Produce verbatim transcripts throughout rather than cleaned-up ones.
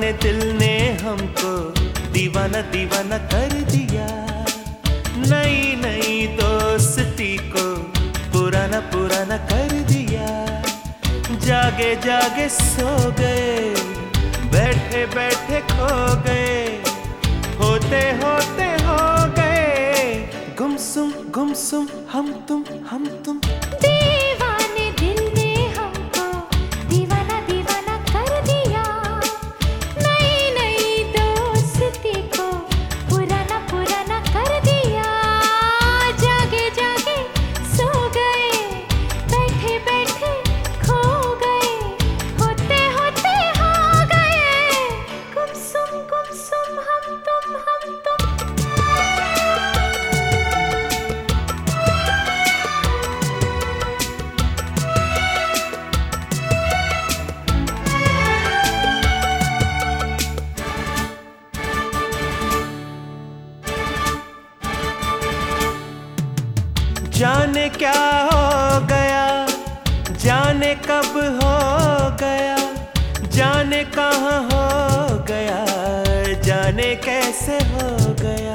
दिल ने हमको दीवाना दीवाना कर दिया। नई नई दोस्ती को पुराना पुराना कर दिया। जागे जागे सो गए, बैठे बैठे खो गए, होते होते हो गए गुमसुम गुमसुम हम तुम हम तुम। दीवाने दिल ने हमको दीवाना दीवाना कर दिया। नई नई दोस्ती को पुराना पुराना कर दिया। जागे जागे सो गए, बैठे बैठे खो गए, होते होते हो गए गुमसुम गुमसुम हम तुम हम तुम। जाने क्या हो गया, जाने कब हो गया, जाने कहाँ हो गया, जाने कैसे हो गया।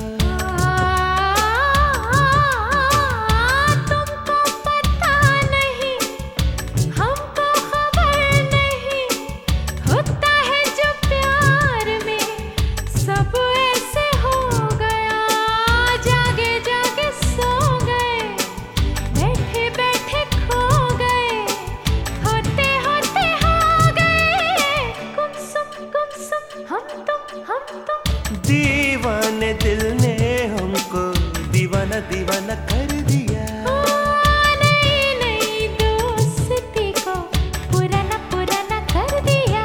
तुमको पता नहीं, हमको खबर नहीं, होता है जो प्यार में सब ऐसे हो गया। जागे जागे सो गए, बैठे बैठे खो गए, होते होते हो गए गुमसुम गुमसुम हम तुम हम तुम। दीवाने दिल ने हमको दीवाना दीवाना कर दिया। नई नई दोस्ती को पुराना पुराना कर दिया।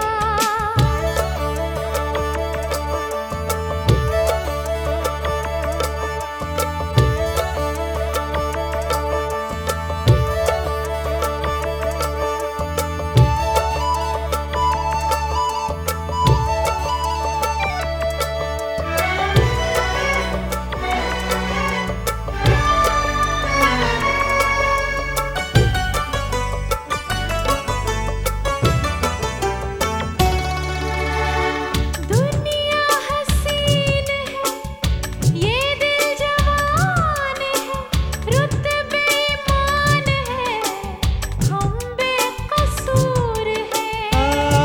दुनिया हसीन है, ये दिल जवान है, रुत बेईमान है, हम बेकसूर है।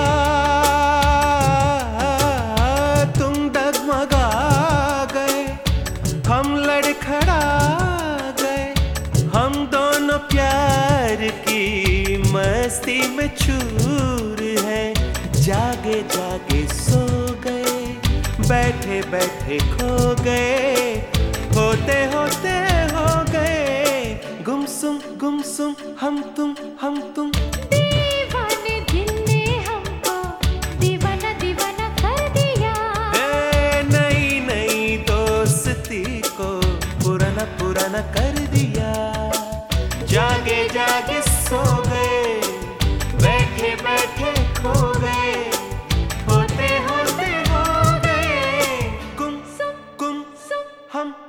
तुम डगमगा गए, हम लड़खड़ा गए, हम दोनों प्यार की मस्ती में चूर है। जागे जागे सो गए, बैठे बैठे खो गए, होते होते हो गए गुमसुम गुमसुम हम तुम हम तुम। दीवाने दिल ने हमको दीवाना दीवाना कर दिया। ए, नई नई दोस्ती को पुराना पुराना कर दिया। जागे जागे सो गए, बैठे बैठे खो गए, होते होते हो गए गुमसुम गुमसुम हम